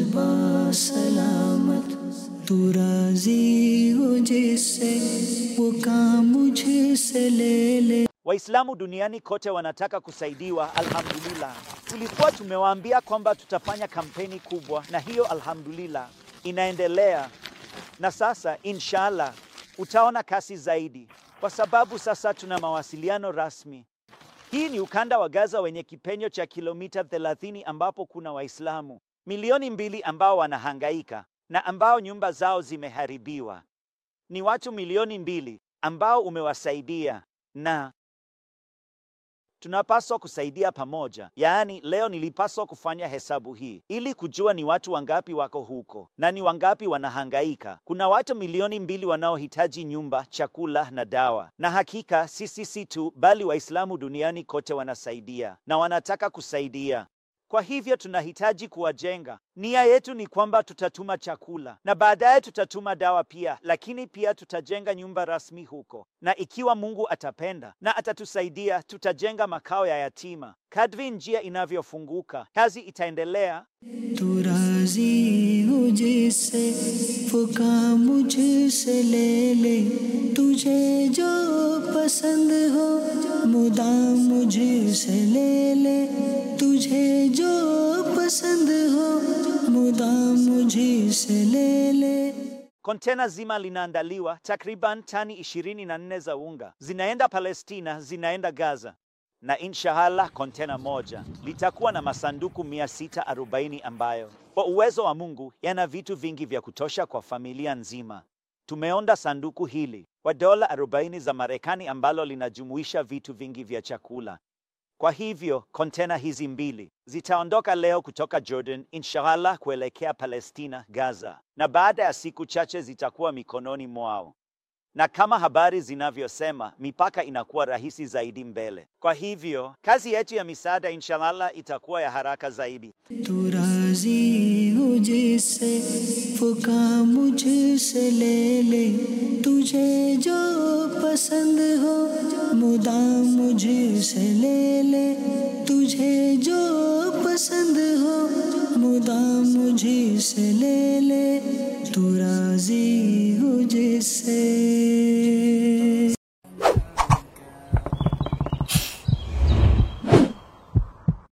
बासलामत, तू राजी हो जिससे वो काम मुझसे ले ले. Waislamu duniani kote wanataka kusaidiwa, alhamdulillah. Tulikuwa tumewaambia kwamba tutafanya kampeni kubwa, na hiyo alhamdulillah inaendelea. Na sasa inshallah utaona kasi zaidi, kwa sababu sasa tuna mawasiliano rasmi. Hii ni ukanda wa Gaza wenye kipenyo cha kilomita 30 ambapo kuna Waislamu milioni 2 ambao wanahangaika na ambao nyumba zao zimeharibiwa. Ni watu milioni 2 ambao umewasaidia, na tunapaswa kusaidia pamoja. Yaani leo nilipaswa kufanya hesabu hii ili kujua ni watu wangapi wako huko na ni wangapi wanahangaika. Kuna watu milioni 2 wanaohitaji nyumba, chakula na dawa. Na hakika si tu bali Waislamu duniani kote wanasaidia na wanataka kusaidia. Kwa hivyo tunahitaji kuwajenga. Nia yetu ni kwamba tutatuma chakula na baadaye tutatuma dawa pia, lakini pia tutajenga nyumba rasmi huko. Na ikiwa Mungu atapenda na atatusaidia, tutajenga makao ya yatima. Kadri njia inavyofunguka, kazi itaendelea. Tu razi ho jisse wo काम मुझसे ले ले, तुझे जो पसंद हो मुदाम मुझसे ले ले, तुझे जो पसंद हो मुदाम मुझसे ले ले. Kontena zima linaandaliwa, takriban tani 24 za unga. Zinaenda Palestina, zinaenda Gaza. Na inshallah kontena moja litakuwa na masanduku 640 ambayo kwa uwezo wa Mungu yana vitu vingi vya kutosha kwa familia nzima. Tumeonda sanduku hili kwa dola 40 za Marekani ambalo linajumuisha vitu vingi vya chakula. Kwa hivyo kontena hizi 2 zitaondoka leo kutoka Jordan inshallah kuelekea Palestina, Gaza, na baada ya siku chache zitakuwa mikononi mwao. Na kama habari zinavyosema, mipaka inakuwa rahisi zaidi mbele. Kwa hivyo kazi yetu ya misaada inshallah itakuwa ya haraka zaidi. Tu razi ho jisse wo काम मुझसे ले ले, तुझे जो पसंद हो मुदाम मुझसे ले ले, तुझे जो पसंद हो मुदाम मुझसे ले ले. Tu razi